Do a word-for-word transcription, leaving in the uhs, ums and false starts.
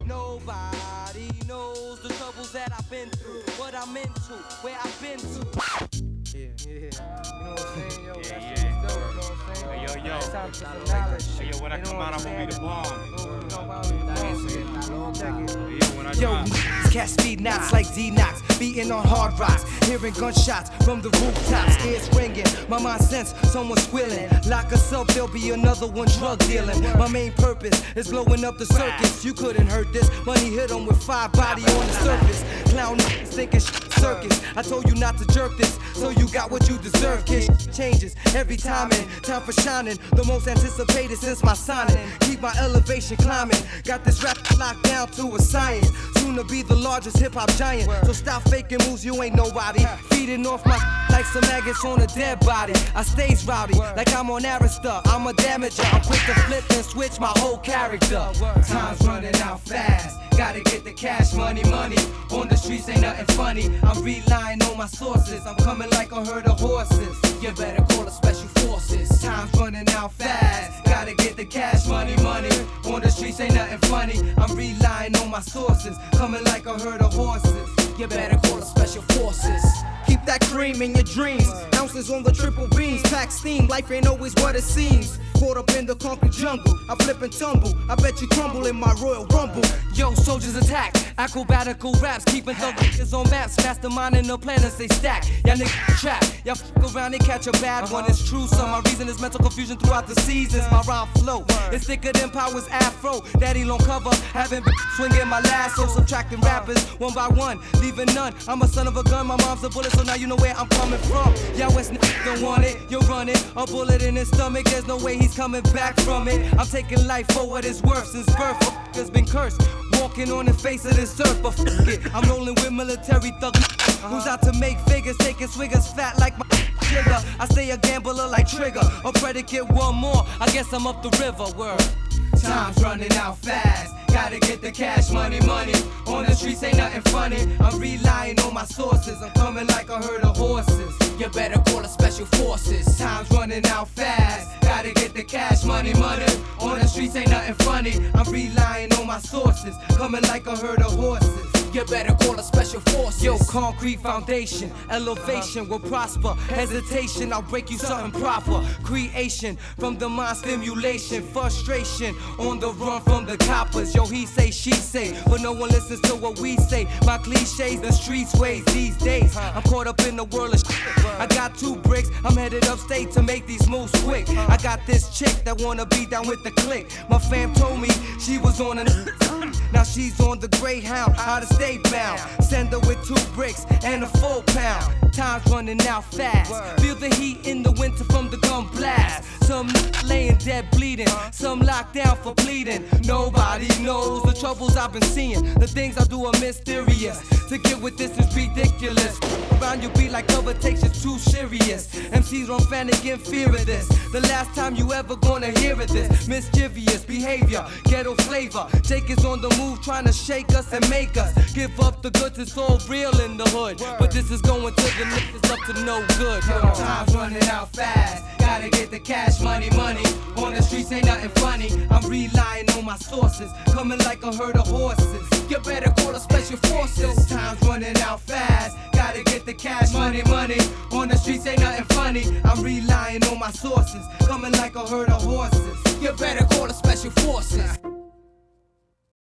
Nobody knows the troubles that I've been through, what I'm into, where I've been to. Yeah, yeah, you know what I'm saying, yo, Yeah, that yeah. shit is dope, you know what I'm saying? Hey, yo, yo. It's time for some knowledge. Hey, yo, when I You come know out, what I'm I'm gonna be the saying? bomb. Oh, you know about me, the bomb, check it. Hey, yo, when I Yo, drop. catch speed knots like D-Knox, beating on hard rocks, hearing gunshots from the rooftops, ears ringing, my mind sense someone squealing. Lock us up, there'll be another one drug dealing. My main purpose is blowing up the circus. You couldn't hurt this, money hit 'em with five body on the surface. Clown niggas thinking shit circus. I told you not to jerk this, so you got what you deserve. Kid, changes every time and time for shining. The most anticipated since my signing. Keep my elevation climbing. Got this rap locked down to a science. Soon to be the largest hip hop giant. So stop faking moves, you ain't nobody. Feeding off my like some maggots on a dead body. I stays rowdy like I'm on Arista. I'm a damager. I'm quick to flip and switch my whole character. Time's running out fast. Gotta get the cash, money, money. On the streets ain't nothing funny. I'm relying on my sources. I'm coming like a herd of horses. You better call the special forces. Time's running out fast. Gotta get the cash, money, money. On the streets ain't nothing funny. I'm relying on my sources. Coming like a herd of horses. You better call the special forces. Keep that cream in your dreams. Ounces on the triple beams. Pack steam. Life ain't always what it seems. Caught up in the concrete jungle. I flip and tumble. I bet you crumble in my Royal Rumble. Yo, soldiers attack. Acrobatical raps. Keeping thug niggas on maps. Masterminding the planets they stack. Y'all niggas trap. Y'all fuck around and catch a bad one. It's true, so my reason is mental confusion throughout the seasons. My rhyme flow is thicker than Power's afro. Daddy long cover. Haven't been swinging my lasso. Subtracting rappers one by one. Leaving none. I'm a son of a gun. My mom's a bullet, so now you know where I'm coming from. Y'all West niggas don't want it. You're running. A bullet in his stomach. There's no way he's coming back from it. I'm taking life for what it's worth since birth. Has been cursed. Walking on the face of this earth, but fuck it. I'm rolling with military thug who's out to make figures, taking swiggers fat like my trigger. I stay a gambler like Trigger. A predicate, one more. I guess I'm up the river. Word. Time's running out fast. Gotta get the cash, money, money. On the streets ain't nothing funny. I'm relying on my sources. I'm coming like a herd of horses. You better call the special forces. Time's running out fast. Gotta get the cash, money, money. On the streets ain't nothing funny. I'm relying on my sources. Coming like a herd of horses. You better call the special forces. Yo, concrete foundation, elevation will prosper. Hesitation, I'll break you something proper. Creation from the mind stimulation. Frustration on the run from the coppers. Yo, he say, she say, but no one listens to what we say. My cliches, the streets ways these days. I'm caught up in the world of shit. I got two bricks, I'm headed upstate to make these moves quick. I got this chick that wanna be down with the clique. My fam told me she was on a now she's on the Greyhound, out of state bound. Send her with two bricks and a full pound. Time's running out fast. Feel the heat in the winter from the gun blast. Some laying dead bleeding, some locked down for bleeding. Nobody knows the troubles I've been seeing. The things I do are mysterious. To get with this is ridiculous. Around you be like cover takes you too serious. M Cs run panic in fear of this. The last time you ever gonna hear of this. Mischievous behavior, ghetto flavor. Jake is on the move trying to shake us and make us give up the goods. It's all real in the hood, but this is going to the niggas up to no good. Time's running out fast. Gotta get the cash, money, money. On the streets ain't nothing funny. I'm relying on my sources. Coming like a herd of horses. You better call the special forces. Time's running out fast. Gotta get the cash, money, money. On the streets ain't nothing funny. I'm relying on my sources. Coming like a herd of horses. You better call the special forces.